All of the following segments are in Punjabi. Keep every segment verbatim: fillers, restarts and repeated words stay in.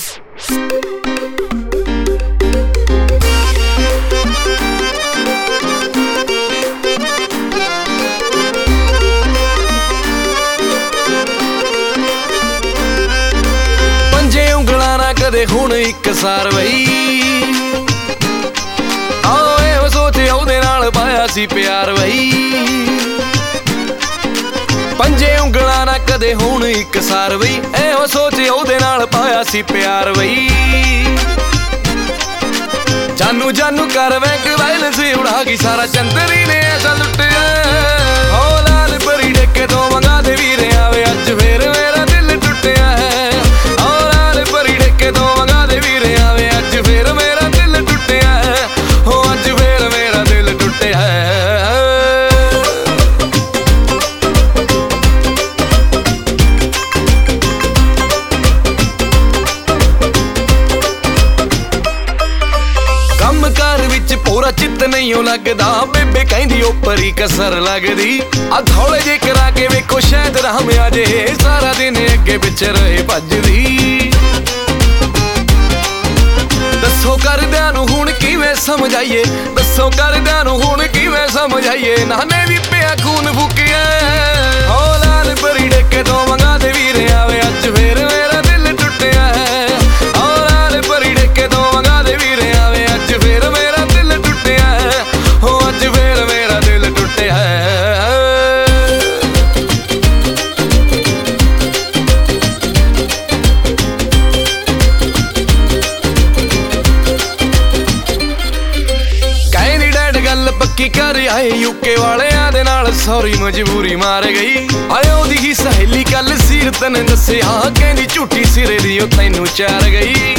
पंजे ਉਂਗਲਾਂ ਨਾ ਕਦੇ ਹੁਣ ਇੱਕ ਸਾਰ ਬਈ ਆਓ ਇਹ ਸੋਚੇ ਉਹਦੇ ਨਾਲ ਪਾਇਆ ਸੀ ਪਿਆਰ ਬਈ ਪੰਜੇ ਉਂਗਲਾਂ ਨਾ ਕਦੇ ਹੁਣ ਇੱਕ ਸਾਰ ਬਈ ਇਹੋ ਸੋਚੇ ਉਹਦੇ ਨਾਲ ਪਾਇਆ ਸੀ ਪਿਆਰ ਬਈ ਜਾਨੂ ਜਾਨੂ ਕਰ ਵੈਂਕ ਵਾਇਲੈਂਸ ਉਡਾ ਗਈ ਸਾਰਾ ਚੰਦਰੀ ਨੇ ਐਸਾ ਲੁੱਟਿਆ ਹੋ ਲਾਲ ਪਰੀ ਡੇਕੇ ਤੋਂ ਮੰਗਾ ਦੇ ਵੀਰੇ ਆਵੇ ਅੱਜ ਫੇਰ ਮੇਰਾ ਦਿਲ ਟੁੱਟਿਆ ਹੈ ਹੋ ਲਾਲ ਪਰੀ ਡੇਕੇ ਤੋਂ ਮੰਗਾ ਦੇ ਵੀਰੇ ਆਵੇ ਅੱਜ ਫੇਰ ਮੇਰਾ ਦਿਲ ਟੁੱਟਿਆ ਹੈ ਹੋ ਅੱਜ ਫੇਰ ਮੇਰਾ ਦਿਲ ਟੁੱਟਿਆ ਹੈ ਘਰ ਵਿੱਚ ਪੂਰਾ ਚਿੱਤ ਨਹੀਂ ਉਹ ਲੱਗਦਾ ਬੇਬੇ ਕਹਿੰਦੀ ਉੱਪਰ ਹੀ ਕਸਰ ਲੱਗਦੀ ਆ ਥੋੜੇ ਜੇ ਕਰਾ ਕੇ ਵੇਖੋ ਸ਼ਾਇਦ ਰਾਮ ਆ ਜੇ ਸਾਰਾ ਦਿਨ ਅੱਗੇ ਪਿੱਛੇ ਰਹੇ ਭੱਜਦੀ ਦੱਸੋ ਕਰਦਿਆਂ ਨੂੰ ਹੁਣ ਕਿਵੇਂ ਸਮਝਾਈਏ ਦੱਸੋ ਕਰਦਿਆਂ ਨੂੰ ਹੁਣ ਕਿਵੇਂ ਸਮਝਾਈਏ ਨਾਨੇ ਵੀ ਪਿਆ ਖੂਨ ਫੁਕਿਆ ਹੋ ਲਾਲ ਪਰੀ ਡੇਕੇ ਤੋਂ ਮੰਗਾ ਦੇ ਵੀਰੇ ਆਵੇ ਅੱਜ ਫੇਰ ਮੇਰਾ ਦਿਲ ਟੁੱਟਿਆ ਹੈ ਹੋ ਲਾਲ ਪਰੀ ਡੇਕੇ ਤੋਂ ਮੰਗਾ ਦੇ ਵੀਰੇ ਆਵੇ ਅੱਜ ਫੇਰ ਮੇਰਾ ਦਿਲ ਟੁੱਟਿਆ ਹੈ ਹੋ ਅੱਜ ਫੇਰ ਮੇਰਾ ਦਿਲ ਟੁੱਟਿਆ ਹੈ ਕਹਿੰਦੀ ਡੈਡ ਗੱਲ ਪੱਕੀ ਕਰ ਆਏ ਯੂਕੇ ਵਾਲਿਆਂ ਦੇ ਨਾਲ ਸੌਰੀ ਮਜਬੂਰੀ ਮਾਰ ਗਈ ਆਏ ਉਹਦੀ ਹੀ ਸਹੇਲੀ ਕੱਲ ਸੀਰਤ ਨੇ ਦੱਸਿਆ ਕਹਿੰਦੀ ਝੂਠੀ ਸਿਰੇ ਦੀ ਉਹ ਤੈਨੂੰ ਚਾਰ ਗਈ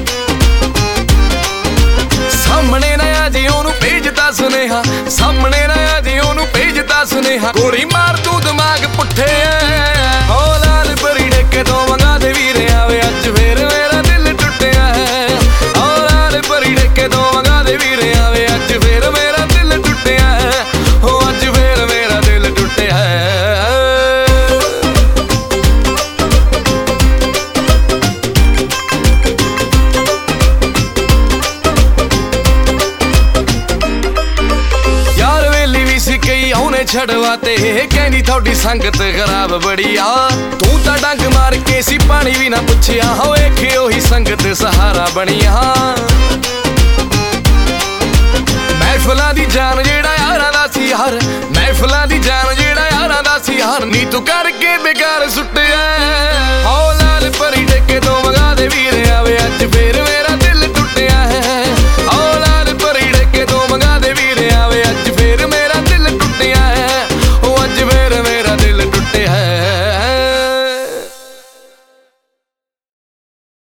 ਸਾਹਮਣੇ ਨਾ ਆ ਜੀ ਉਹਨੂੰ ਭੇਜਦਾ ਸੁਨੇਹਾ ਸਾਹਮਣੇ ਨਾ ਆ ਜੀ ਉਹਨੂੰ ਭੇਜਦਾ ਸੁਨੇਹਾ ਗੋਲੀ ਮਾਰ ਤੂੰ ਦਿਮਾਗ ਪੁੱਠੇ ਐ ਹੋ ਲਾਲ ਪਰੀ ਡੇਕੇ ਤੋਂ ਮੰਗਾ ਦੇ ਵੀਰੇ ਆਵੇ ਅੱਜ ਫੇਰ ਮੇਰਾ ਦਿਲ ਟੁੱਟਿਆ ਹੈ ਹੋ ਲਾਲ ਪਰੀ ਡੇਕੇ ਤੋਂ ਮੰਗਾ ਦੇ ਵੀਰੇ ਆਵੇ ਅੱਜ ਫੇਰ ਮੇਰਾ ਦਿਲ ਟੁੱਟਿਆ ਹੈ ਹੋ ਅੱਜ ਫੇਰ ਮੇਰਾ ਦਿਲ ਟੁੱਟਿਆ ਹੈ ਛੜਵਾ ਤੇ ਕਹਿੰਦੀ ਤੁਹਾਡੀ ਸੰਗਤ ਖਰਾਬ ਬੜੀ ਆ ਤੂੰ ਤਾਂ ਡੰਗ ਮਾਰ ਕੇ ਸੀ ਪਾਣੀ ਵੀ ਨਾ ਪੁੱਛਿਆ ਹੋ ਵੇਖੇ ਉਹੀ ਸੰਗਤ ਸਹਾਰਾ ਬਣੀਆਂ ਮਹਿਫਲਾਂ ਦੀ ਜਾਨ ਜਿਹੜਾ ਯਾਰਾਂ ਦਾ ਸੀ ਯਾਰ ਮਹਿਫਲਾਂ ਦੀ ਜਾਨ ਜਿਹੜਾ ਯਾਰਾਂ ਦਾ ਸੀ ਯਾਰ ਨੀ ਤੂੰ ਕਰਕੇ ਬੇਕਾਰ ਸੁੱਟਿਆ